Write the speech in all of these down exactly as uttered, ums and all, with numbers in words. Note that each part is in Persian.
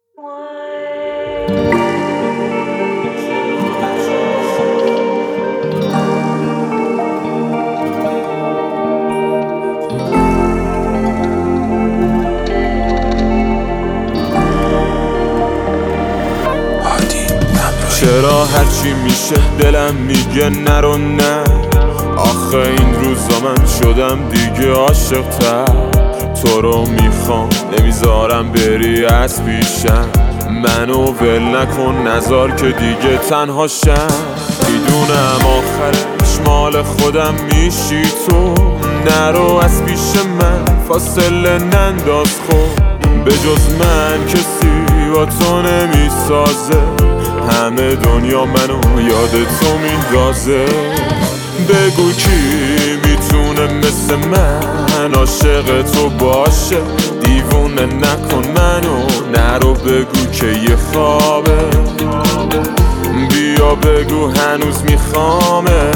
چرا هرچی میشه دلم میگه نرو نه؟ آخه این روزا من شدم دیگه عاشق تر. تو رو میخوام نمیذارم بری از پیشم، منو ول نکن نذار که دیگه تنها شم. میدونم آخرش مال خودم میشی تو، نرو از پیش من فاصله ننداز. خب به جز من کسی با تو نمیسازه، همه دنیا منو یاد تو میندازه. بگو کی میتونه مثل من عاشق تو باشه؟ دیوونه نکن منو، نرو بگو که یه خوابه. بیا بگو هنوز میخوامه.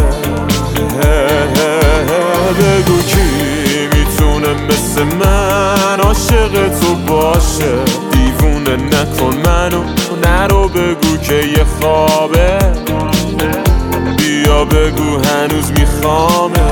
بگو کی میتونه مثل من عاشق تو باشه؟ دیوونه نکن منو، نرو بگو که یه خوابه. بیا بگو هنوز میخوامه.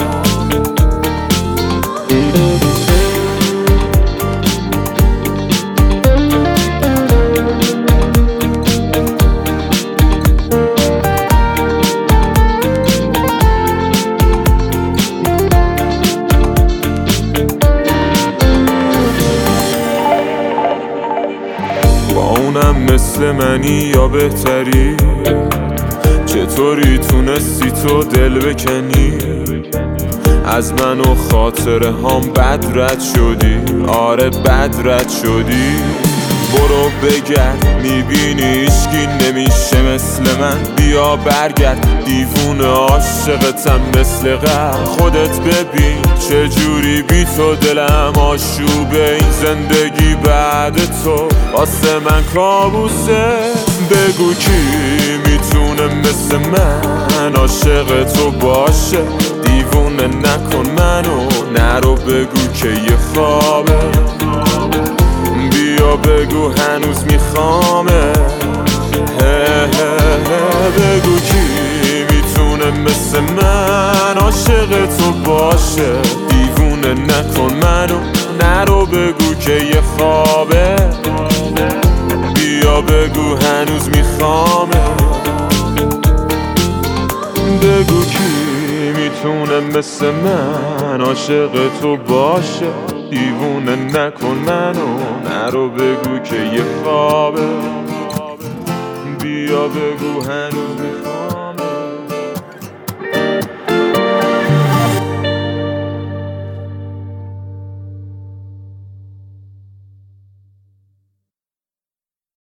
با اونم مثل منی یا بهتری؟ چطوری تونستی تو دل بکنی؟ از من و خاطره هم بد رد شدی، آره بد رد شدی. برو بگرد میبینی هیچکی نمیشه مثل من، بیا برگرد دیوونه عاشقتم مثل قبل. خودت ببین چجوری بی تو دلم آشوبه، این زندگی بعد تو واسه من کابوسه. بگو کی میتونه مثل من عاشق تو باشه؟ دیوونه نکن منو، نرو بگو که یه خوابه. بیا بگو هنوز میخوامه. بگو کی میتونه مثل من عاشق تو باشه؟ دیوونه نکن منو، نرو بگو که یه خوابه. بیا بگو هنوز میخوامه. بگو کی میتونه مثل من عاشق تو باشه؟ دیوونه نکن منو، نرو بگو که یه خوابه. بیا بگو هنوز میخوامه.